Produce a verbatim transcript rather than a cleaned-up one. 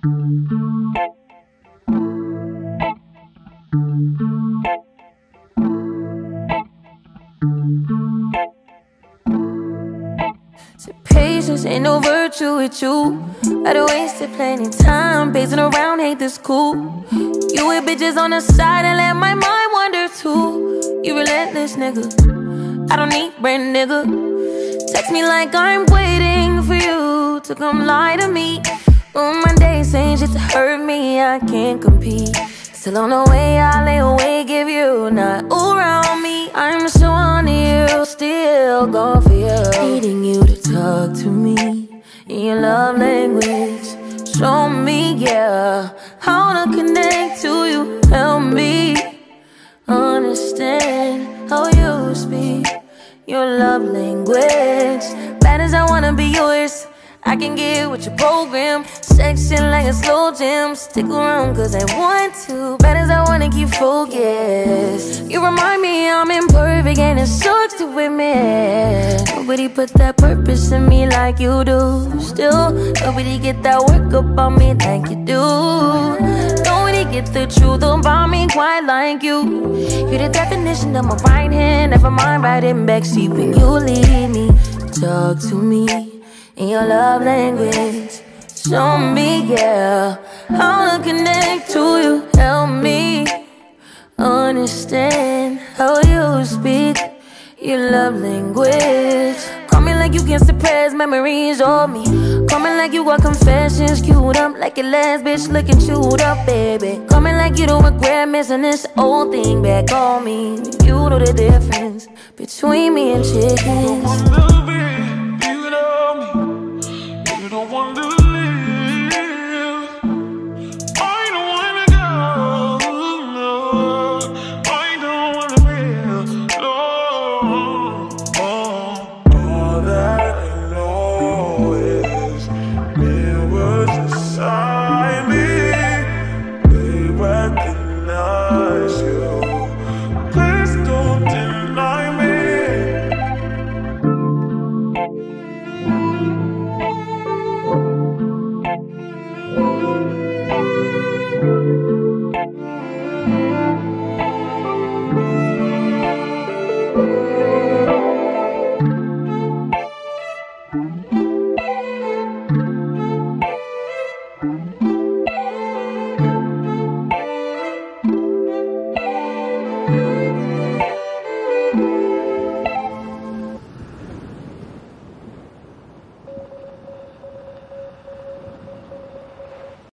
So patience ain't no virtue with you. I done wasted plenty time pacing around, hate this cool. You with bitches on the side and let my mind wander too. You relentless nigga, I don't need brand nigga. Text me like I'm waiting for you to come lie to me. On my days saying shit to hurt me, I can't compete. Still on the way, I lay awake if you not around me. I'm so on you, still going for you. Needing you to talk to me in your love language. Show me, yeah, how to connect to you. Help me understand how you speak your love language. Bad as I wanna be yours, I can get with your program. Section like a slow jam. Stick around cause I want to. Bad as I wanna keep focused. You remind me I'm imperfect and it sucks to admit. Nobody put that purpose in me like you do. Still, nobody get that work up on me like you do. Nobody get the truth about me quite like you. You're the definition of my right hand. Never mind riding backseat when you leave me. Talk to me in your love language. Show me, yeah, how to connect to you. Help me understand how you speak your love language. Call me like you can suppress memories of me. Call me like you got confessions queued up, like your last bitch looking chewed up, baby. Call me like you don't regret missing this old thing back on me. You know the difference between me and chickens. You don't want to live. I don't wanna go. No, I don't wanna live. No. Oh, all that I know is mirrors inside me. They recognize you. Please don't deny me. Thank you.